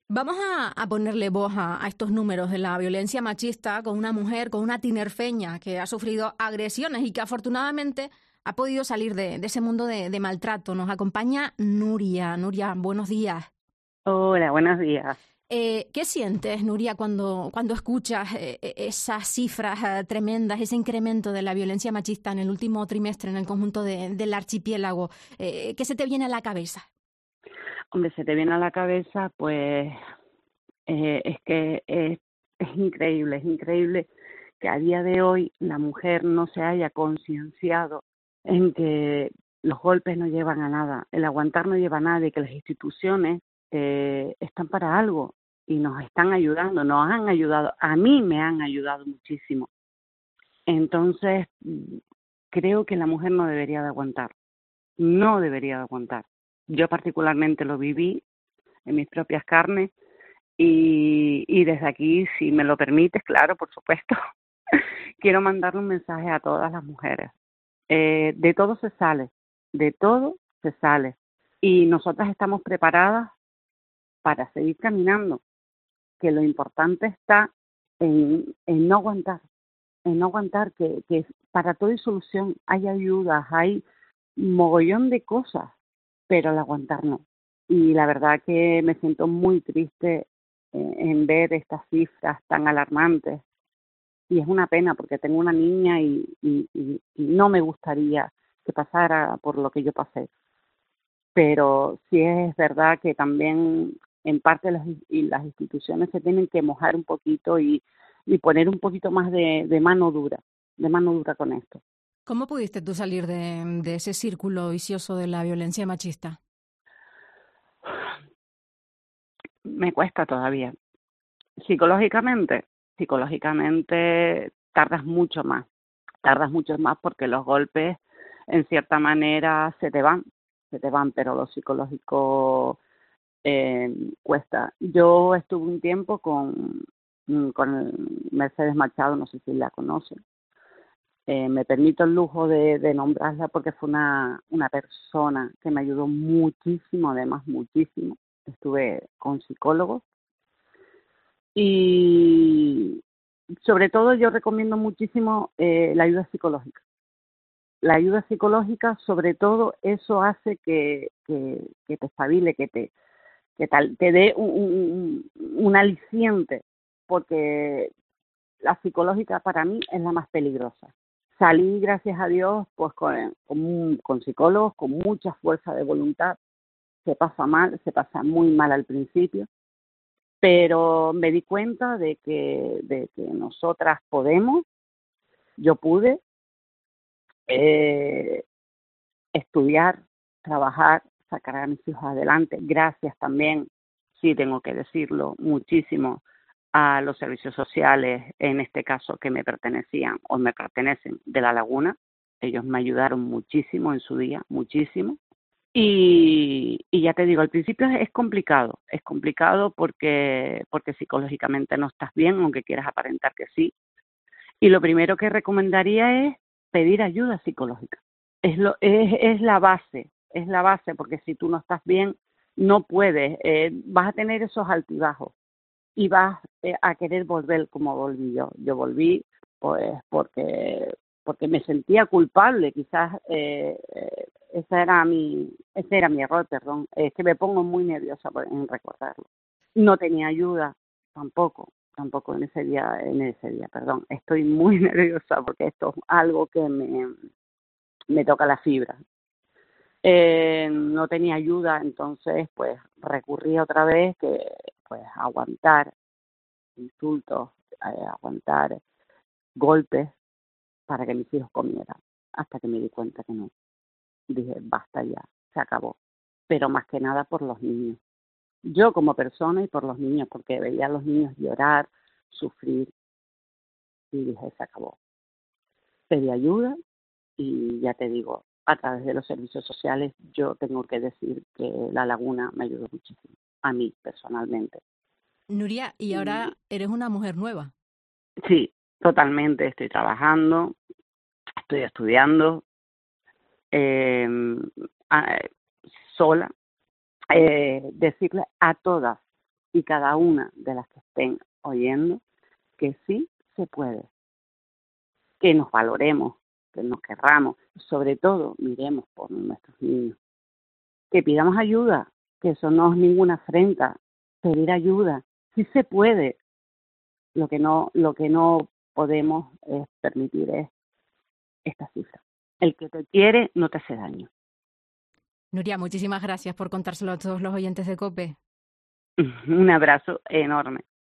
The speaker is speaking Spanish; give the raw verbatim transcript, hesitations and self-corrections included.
Vamos a, a ponerle voz a, a estos números de la violencia machista con una mujer, con una tinerfeña que ha sufrido agresiones y que afortunadamente ha podido salir de, de ese mundo de, de maltrato. Nos acompaña Nuria. Nuria, buenos días. Hola, buenos días. Eh, ¿Qué sientes, Nuria, cuando, cuando escuchas eh, esas cifras eh, tremendas, ese incremento de la violencia machista en el último trimestre en el conjunto de, del archipiélago? Eh, ¿Qué se te viene a la cabeza? Hombre, se te viene a la cabeza, pues eh, es que es, es increíble, es increíble que a día de hoy la mujer no se haya concienciado en que los golpes no llevan a nada, el aguantar no lleva a nada y que las instituciones eh, están para algo y nos están ayudando, nos han ayudado, a mí me han ayudado muchísimo. Entonces, creo que la mujer no debería de aguantar, no debería de aguantar. Yo particularmente lo viví en mis propias carnes y, y desde aquí, si me lo permites, claro, por supuesto, quiero mandarle un mensaje a todas las mujeres. Eh, de todo se sale, de todo se sale y nosotras estamos preparadas para seguir caminando, que lo importante está en, en no aguantar, en no aguantar, que, que para todo hay solución, hay ayudas, hay mogollón de cosas, pero al aguantar no. Y la verdad que me siento muy triste eh, en ver estas cifras tan alarmantes. Y es una pena porque tengo una niña y, y, y, y no me gustaría que pasara por lo que yo pasé. Pero sí es verdad que también en parte las, y las instituciones se tienen que mojar un poquito y, y poner un poquito más de, de mano dura, de mano dura con esto. ¿Cómo pudiste tú salir de, de ese círculo vicioso de la violencia machista? Me cuesta todavía. Psicológicamente, psicológicamente tardas mucho más, tardas mucho más porque los golpes en cierta manera se te van, se te van, pero lo psicológico eh, cuesta. Yo estuve un tiempo con, con Mercedes Machado, no sé si la conocen. Eh, me permito el lujo de, de nombrarla porque fue una, una persona que me ayudó muchísimo, además muchísimo. Estuve con psicólogos y sobre todo yo recomiendo muchísimo eh, la ayuda psicológica. La ayuda psicológica, sobre todo, eso hace que, que, que te espabile, que te, que tal, te dé un, un, un aliciente, porque la psicológica para mí es la más peligrosa. Salí, gracias a Dios, pues con, con, con psicólogos, con mucha fuerza de voluntad. Se pasa mal, se pasa muy mal al principio, pero me di cuenta de que, de que nosotras podemos, yo pude eh, estudiar, trabajar, sacar a mis hijos adelante, gracias también, sí tengo que decirlo, muchísimo a los servicios sociales, en este caso que me pertenecían o me pertenecen de La Laguna. Ellos me ayudaron muchísimo en su día, muchísimo. Y, y ya te digo, al principio es complicado, es complicado porque, porque psicológicamente no estás bien, aunque quieras aparentar que sí. Y lo primero que recomendaría es pedir ayuda psicológica. Es, lo, es, es la base, es la base, porque si tú no estás bien, no puedes, eh, vas a tener esos altibajos y vas eh, a querer volver como volví yo. Yo volví pues porque porque me sentía culpable, quizás eh, eh, ese era mi ese era mi error, perdón. Es que me pongo muy nerviosa en recordarlo. No tenía ayuda tampoco, tampoco en ese día, en ese día, perdón. Estoy muy nerviosa porque esto es algo que me me toca la fibra. Eh, no tenía ayuda, entonces pues recurrí otra vez que pues aguantar insultos, eh, aguantar golpes para que mis hijos comieran, hasta que me di cuenta que no. Dije, basta ya, se acabó. Pero más que nada por los niños. Yo como persona y por los niños, porque veía a los niños llorar, sufrir, y dije, se acabó. Pedí ayuda y ya te digo, a través de los servicios sociales, yo tengo que decir que La Laguna me ayudó muchísimo, a mí personalmente. Nuria, y Y ahora eres una mujer nueva. sí, totalmente, estoy trabajando, estoy estudiando, eh, a, sola, eh, decirle a todas, y cada una de las que estén oyendo que sí se puede, que nos valoremos, que nos querramos, sobre todo miremos por nuestros niños, que pidamos ayuda, que eso no es ninguna afrenta, pedir ayuda, sí se puede. Lo que no, lo que no podemos es permitir es esta cifra. El que te quiere no te hace daño. Nuria, muchísimas gracias por contárselo a todos los oyentes de COPE. Un abrazo enorme.